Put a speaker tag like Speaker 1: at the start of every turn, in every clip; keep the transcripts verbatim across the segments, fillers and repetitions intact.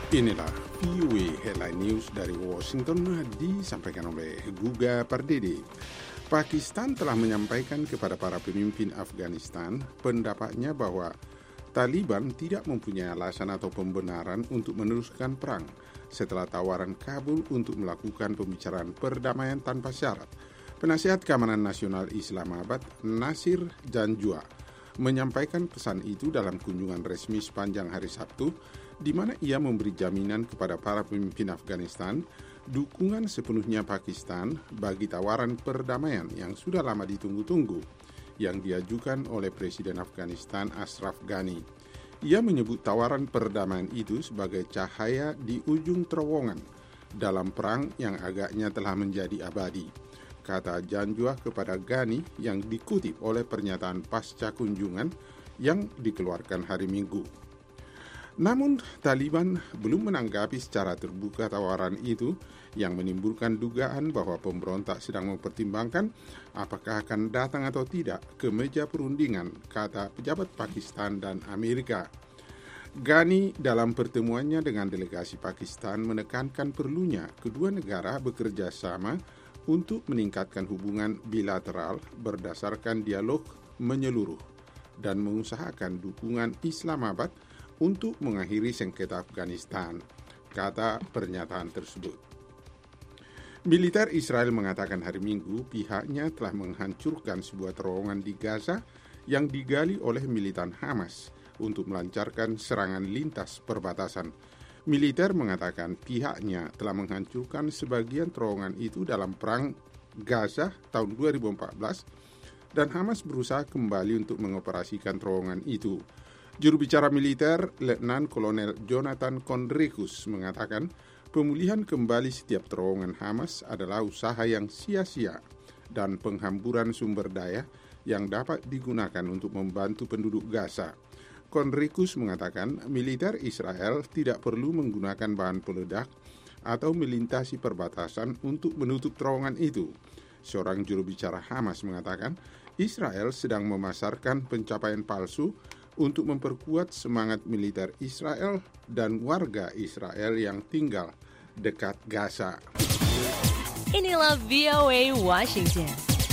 Speaker 1: Inilah V O A Headline News dari Washington disampaikan oleh Guga Pardede. Pakistan telah menyampaikan kepada para pemimpin Afghanistan pendapatnya bahwa Taliban tidak mempunyai alasan atau pembenaran untuk meneruskan perang setelah tawaran Kabul untuk melakukan pembicaraan perdamaian tanpa syarat. Penasihat Keamanan Nasional Islamabad, Nasir Janjua, menyampaikan pesan itu dalam kunjungan resmi sepanjang hari Sabtu, di mana ia memberi jaminan kepada para pemimpin Afghanistan dukungan sepenuhnya Pakistan bagi tawaran perdamaian yang sudah lama ditunggu-tunggu yang diajukan oleh Presiden Afghanistan Ashraf Ghani. Ia menyebut tawaran perdamaian itu sebagai cahaya di ujung terowongan dalam perang yang agaknya telah menjadi abadi, kata Janjua kepada Ghani yang dikutip oleh pernyataan pasca kunjungan yang dikeluarkan hari Minggu. Namun, Taliban belum menanggapi secara terbuka tawaran itu yang menimbulkan dugaan bahwa pemberontak sedang mempertimbangkan apakah akan datang atau tidak ke meja perundingan, kata pejabat Pakistan dan Amerika. Ghani dalam pertemuannya dengan delegasi Pakistan menekankan perlunya kedua negara bekerja sama untuk meningkatkan hubungan bilateral berdasarkan dialog menyeluruh dan mengusahakan dukungan Islamabad untuk mengakhiri sengketa Afghanistan, kata pernyataan tersebut. Militer Israel mengatakan hari Minggu pihaknya telah menghancurkan sebuah terowongan di Gaza yang digali oleh militan Hamas untuk melancarkan serangan lintas perbatasan. Militer mengatakan pihaknya telah menghancurkan sebagian terowongan itu dalam perang Gaza tahun dua ribu empat belas dan Hamas berusaha kembali untuk mengoperasikan terowongan itu. Juru bicara militer, Letnan Kolonel Jonathan Conricus, mengatakan pemulihan kembali setiap terowongan Hamas adalah usaha yang sia-sia dan penghamburan sumber daya yang dapat digunakan untuk membantu penduduk Gaza. Conricus mengatakan militer Israel tidak perlu menggunakan bahan peledak atau melintasi perbatasan untuk menutup terowongan itu. Seorang juru bicara Hamas mengatakan Israel sedang memasarkan pencapaian palsu untuk memperkuat semangat militer Israel dan warga Israel yang tinggal dekat Gaza.
Speaker 2: Inilah V O A Washington.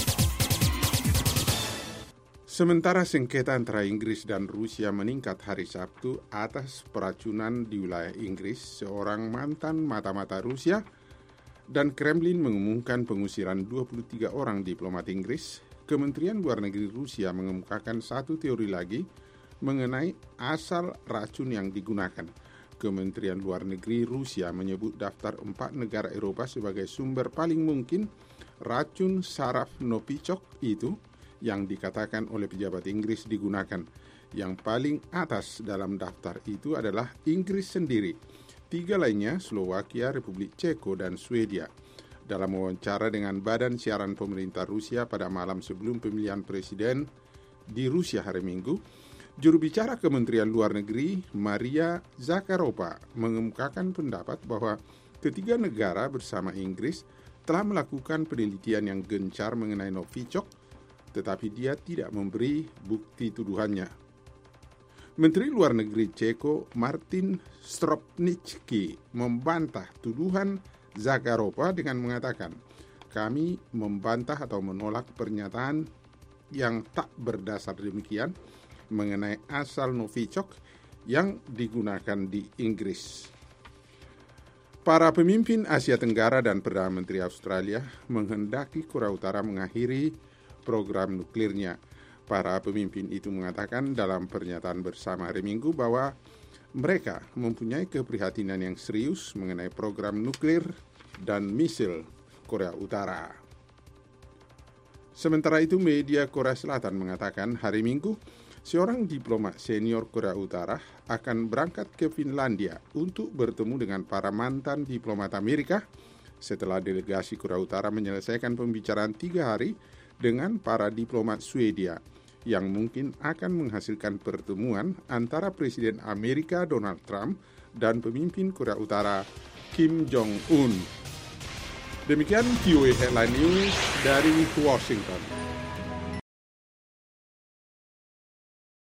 Speaker 1: Sementara sengketa antara Inggris dan Rusia meningkat hari Sabtu atas peracunan di wilayah Inggris seorang mantan mata-mata Rusia, dan Kremlin mengumumkan pengusiran dua puluh tiga orang diplomat Inggris, Kementerian Luar Negeri Rusia mengemukakan satu teori lagi mengenai asal racun yang digunakan. Kementerian Luar Negeri Rusia menyebut daftar empat negara Eropa sebagai sumber paling mungkin racun saraf Novichok itu yang dikatakan oleh pejabat Inggris digunakan. Yang paling atas dalam daftar itu adalah Inggris sendiri. Tiga lainnya Slovakia, Republik Ceko, dan Swedia. Dalam wawancara dengan Badan Siaran Pemerintah Rusia pada malam sebelum pemilihan presiden di Rusia hari Minggu, juru bicara Kementerian Luar Negeri Maria Zakharova mengemukakan pendapat bahwa ketiga negara bersama Inggris telah melakukan penelitian yang gencar mengenai Novichok, tetapi dia tidak memberi bukti tuduhannya. Menteri Luar Negeri Ceko Martin Stropnický membantah tuduhan Zakharova dengan mengatakan, "Kami membantah atau menolak pernyataan yang tak berdasar demikian mengenai asal Novichok yang digunakan di Inggris." Para pemimpin Asia Tenggara dan Perdana Menteri Australia menghendaki Korea Utara mengakhiri program nuklirnya. Para pemimpin itu mengatakan dalam pernyataan bersama hari Minggu bahwa mereka mempunyai keprihatinan yang serius mengenai program nuklir dan misil Korea Utara. Sementara itu, media Korea Selatan mengatakan hari Minggu seorang diplomat senior Korea Utara akan berangkat ke Finlandia untuk bertemu dengan para mantan diplomat Amerika setelah delegasi Korea Utara menyelesaikan pembicaraan tiga hari dengan para diplomat Swedia yang mungkin akan menghasilkan pertemuan antara Presiden Amerika Donald Trump dan pemimpin Korea Utara Kim Jong-un. Demikian V O A Headline News dari Washington.